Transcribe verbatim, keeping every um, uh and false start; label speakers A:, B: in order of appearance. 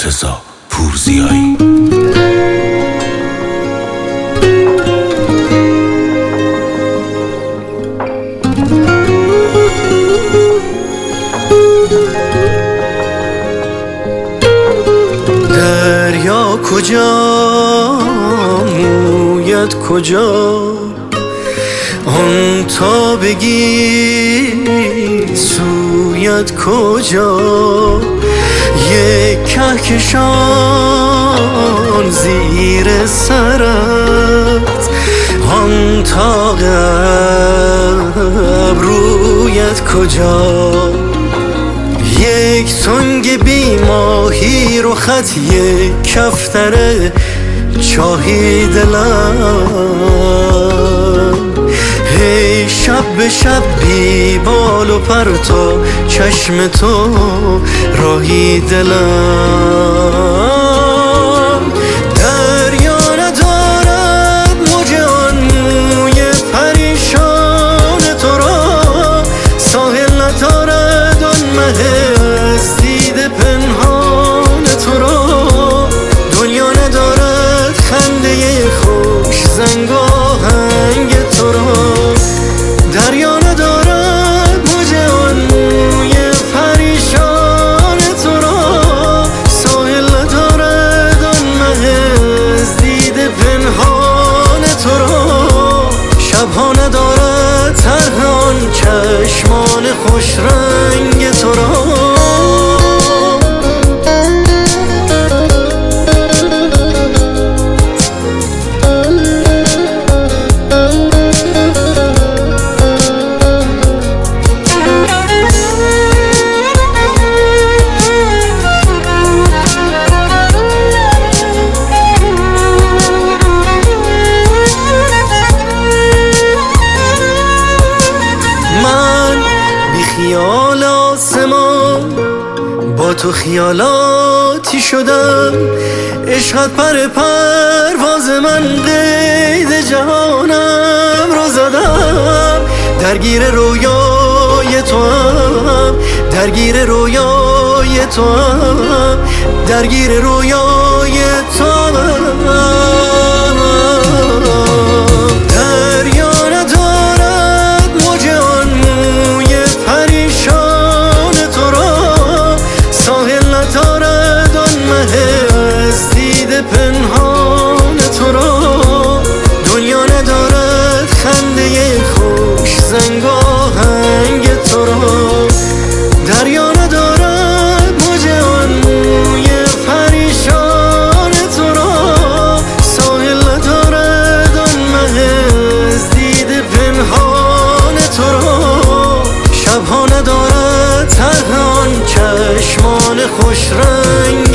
A: مرتضی پورزیایی.
B: دریا کجا مویت کجا، آن تا بگی سویت کجا، یک کهکشان زیر سرت، آن تا ابرویت کجا، یک سنگ بی ماهی رو خط، یک کفتر چاهی دلم، هی شب به شب بی بال و پر تا چشم تو راهی دلم. دریا ندارد موج آن موی پریشان تو را، ساحل ندارد آن مه از دید پنهان تو را، دنیا ندارد خنده خوش زنگ آهنگ تو را، دریا ندارد موج آن موی پریشان تو را، ساحل ندارد آن مه از دید پنهان تو را، شبها ندارد طرح آن چشمان خوش رنگ تو را. خیال آسمان با تو خیالاتی شدم، عشقت پر پرواز من قید جهانم رو زدم، درگیر رویای تو هم، درگیر رویای تو هم، درگیر رویای تو هم. پنهان تو را، دنیا ندارد خنده خوش زنگ آهنگ تو را، دریا ندارد موج آن موی پریشان تو را، ساحل ندارد آن مه از دید پنهان تو را، شبها ندارد طرح آن چشمان خوش رنگ